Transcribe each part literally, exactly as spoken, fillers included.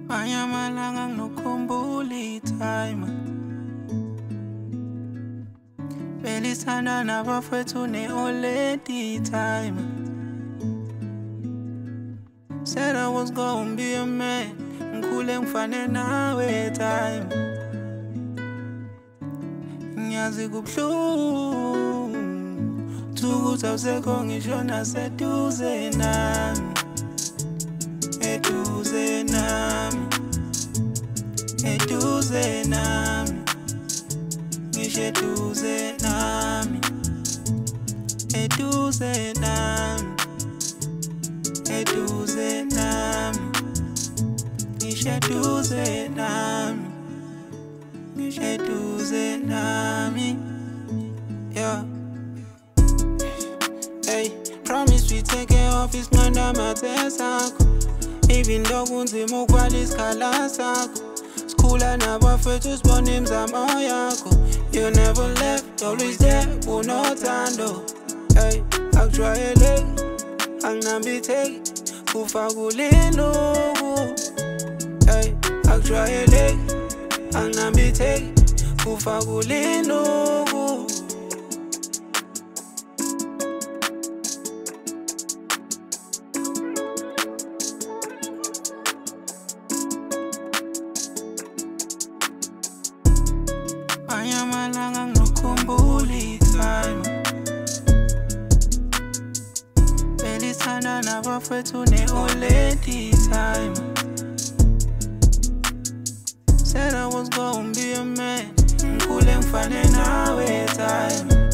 Manyamalanga ngikukhumbula time Belisana nabafethu ne-oledi time Said I was gonna be a man Ngikhule ngifane nawe time Ngiyazi kubuhlungu Thukuthi awusekho ngisho naseduze nami Eduze nami Eduze nami Ngisho eduze nami Eduze nami Eduze nami Ngisho eduze nami Ngisho eduze nami Yeah Hey, promise we take care of his nganda mathe sakho Even though kunzima ukubala isikhala sakho Sikhula nabafethu sibona imizamo yakho You never left, always there, unothando Hey, akujwayeleki, anginambitheki Kufa kulinuku Hey, akujwayeleki, anginambitheki Kufa kulinuku Manyamalanga ngikukhumbula time Belisana nabafethu ne-oledi time Said I was gonna be a man Ngikhule ngifane nawe time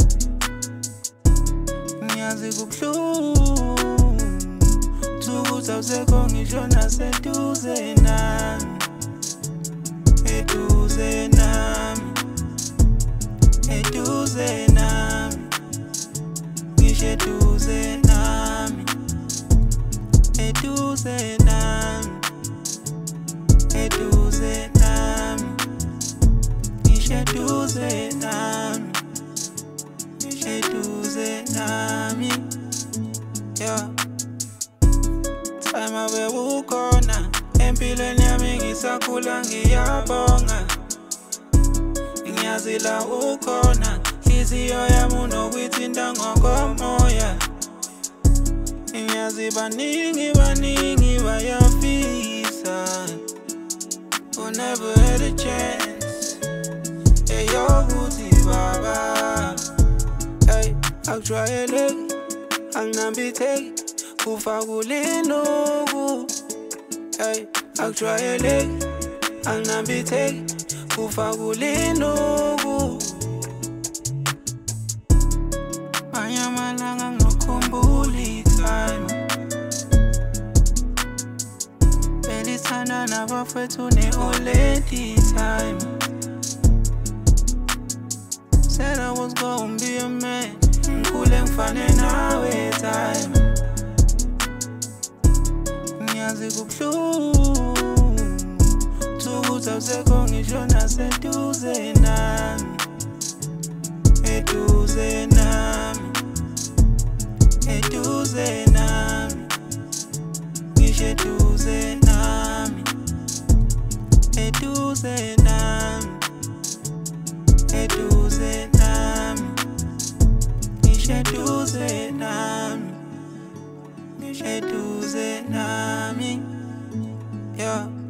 Ngiyazi kubuhlungu Thukuthi awusekho ngisho naseduze nami Eduze nami Eduze nami Ngisho eduze nami Eduze nami Eduze nami Ngisho eduze nami Ngisho eduze nami Yeah Time abe ukhona Empilweni yami ngisakhula ngiyabonga Ngiyazi la ukhona Inhliziyo yami unokuyithinta ngokomoya Ngiyazi baningi baningi bayafisa Who never had a chance Eyokuthi baba Hey, akujwayeleki, anginambitheki Kufa kulinuku Hey, akujwayeleki, anginambitheki Kufa kulinuku Manyamalanga ngikukhumbula time Belisana nabafethu ne-oledi time Said I was gonna be a man Ngikhule ngifane nawe time Ngiyazi kubuhlungu Thukuthi awusekho ngisho naseduze nami Eduze nami Eduze nami Ngisho eduze nami Eduze nami Eduze nami Ngisho eduze nami Ngisho eduze nami Yeah